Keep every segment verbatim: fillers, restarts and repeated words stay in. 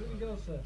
you go, sir.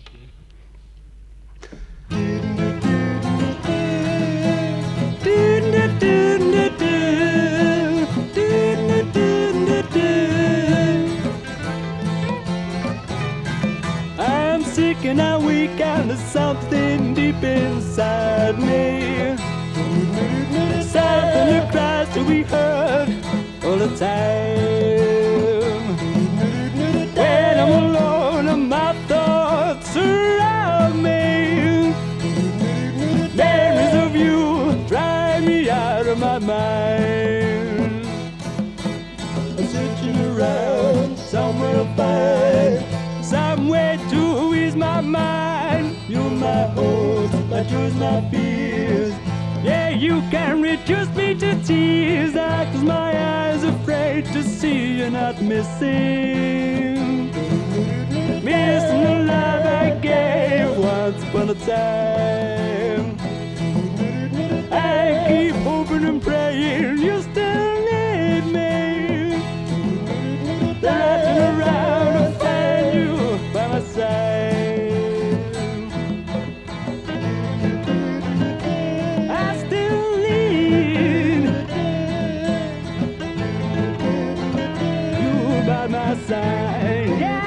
I'm sick and I'm weak and there's something deep inside me. Something that cries to be heard all the time. When I'm alone and my thoughts surround me, memories of you drive me out of my mind. I'm searching around somewhere to find some way to ease my mind. You're my hopes, my joys, my fears. Yeah, you can reduce me to tears. I close my eyes, afraid to see you're not missing. Missing the love I gave once upon a time. I keep hoping and praying you still need me. Driving around to find you by my side. I still need you by my side. Yeah.